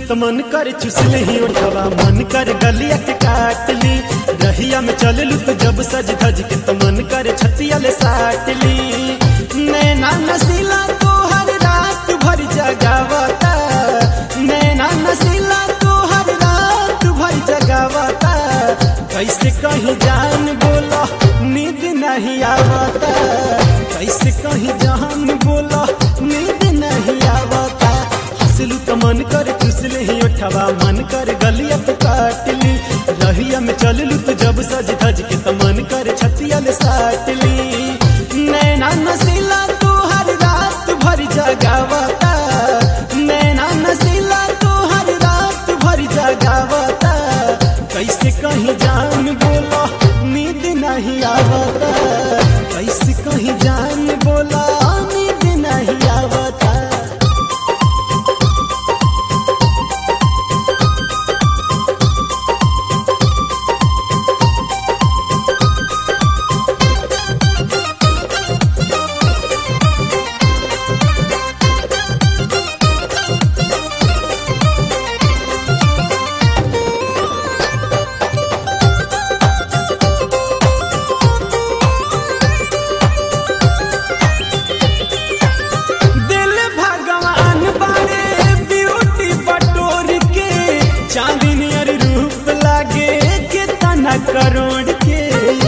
तो मन कर चुसले ही उठवा मन कर गलिया के काट ली रहिया में चललू तो जब सज धज के तो मन कर छतिया ले साट ली नैना नसीला तो हर रात भर जगावता नैना नसीला तो हर रात भर जगावता कैसे कहीं जान बोला नींद नहीं आवता कैसे कहीं जान बोला नींद नहीं आवता हंसलू तो मन कर चुसले ही उठवा मन कर गलिया तो काट ली रहिया में चललू तो जब सज धज के तो मन कर छतिया ले साट ली नैना नसीला तो हर रात भर जगावता नैना नसीला तो हर रात भर जगावता कैसे कहीं जान बोला नींद नहीं आवता कैसे कहीं जान बोला नींद नहीं आवता करोड़ के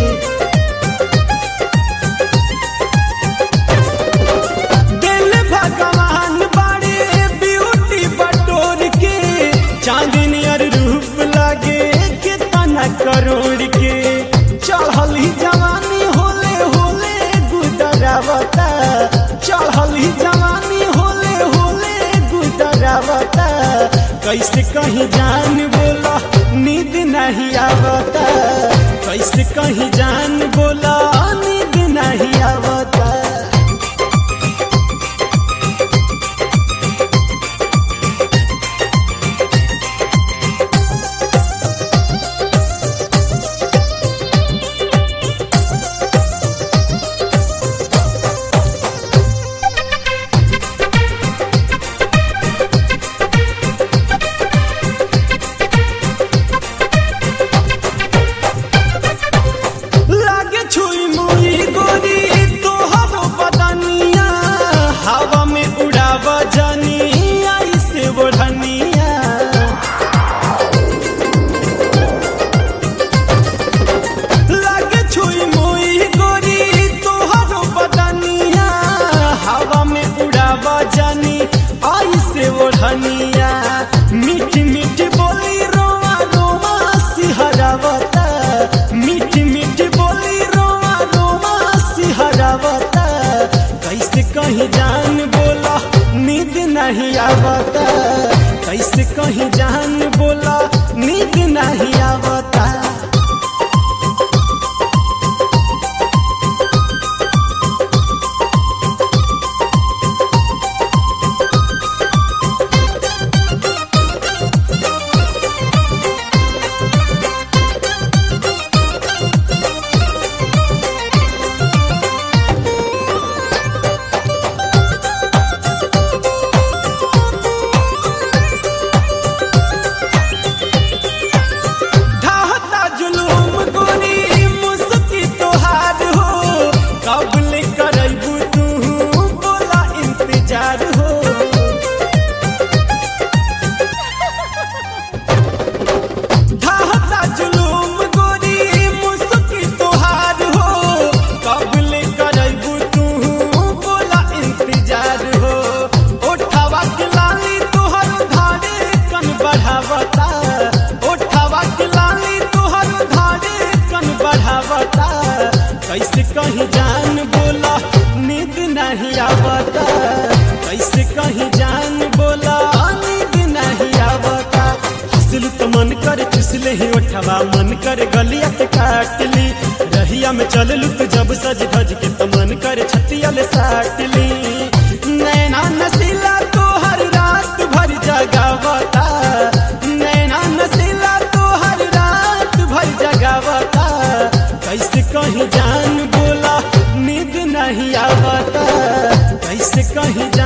दिल भगवान बड़े ब्यूटी बटोर के चांदनी और रूप लागे कितना करोड़ के चढ़ल ही जवानी होले होले गुदरावता चढ़ल ही जवानी होले होले गुदरावता कैसे कहीं जान बोला नींद नहीं आवता कैसे कहीं जान बोला नींद नहीं आवता मीठी मीठी बोली रोवा रोवा सिहरावता मीठी मीठी बोली रोवा रोवा सिहरावता कैसे कहीं जान बोला नींद नहीं आवता कैसे कहीं जान बोला नींद नहीं आवता कैसे कहीं जान बोला नींद नहीं आवता कैसे कहीं जान बोला नींद नहीं आवता हंसलू तो मन कर चुसले ही उठवा मन कर गलिया के काट ली रहिया में चललू तो जब सज धज के तो मन कर छतिया ले साट ली नैना नसीला तो हर रात भर जगावता नैना नसीला तो हर रात भर जगावता कैसे कहीं जान बोला नींद नहीं आवता कैसे कहीं